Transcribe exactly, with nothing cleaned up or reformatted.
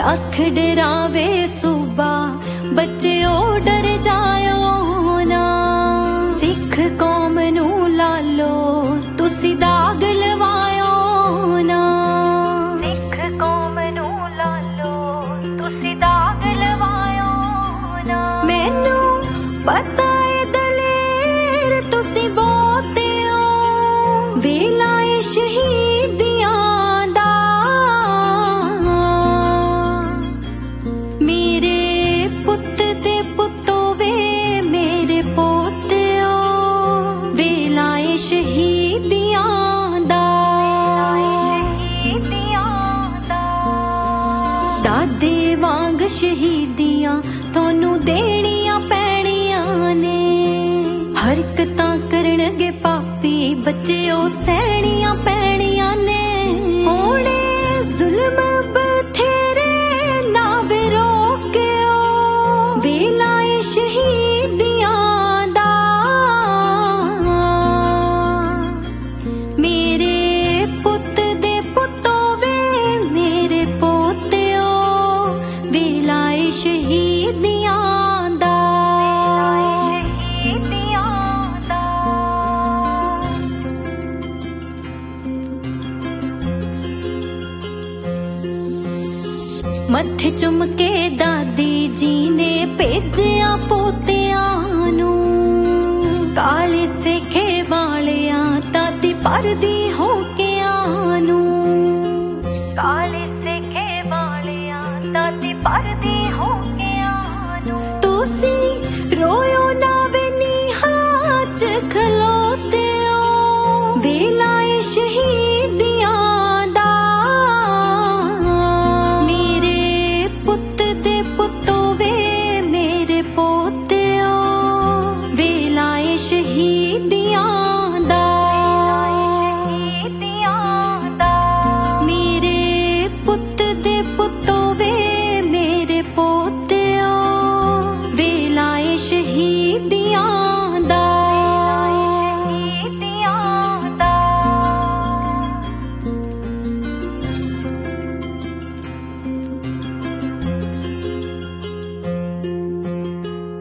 लख डरावे सूबा बच्चे ओ डर जायो ना। सिख कौम नू लालो तुसी दाग लवायो ना। सिख कौम नू लालो तुसी दाग लवायो ना। मैनू पता है दलेर तुसी बहुते हो वेला ए शहीदियां दा। मेरे पुत्त ते पुत्तो वे मेरे पोते हो वेला ए शहीदियां दा। दादे वांग शहीदियां थोनू देनियां पैणियां ने। हरकतां करनगे पापी बच्चे ओ सहनियां पैणियां ने। होणे जुल्म बथेरे ना वे रोकियो वेला ए शहीदियां दा। मेरे पुत्त दे पुत्तो वे मेरे पोते हो वेला ए शहीदियां दा। मत्थे चुम के दादी जी ने भेजिया पोतियां नू। काले सेखे वालियां दादी परदी हो के आनू। काले सेखे वालियां दादी परदी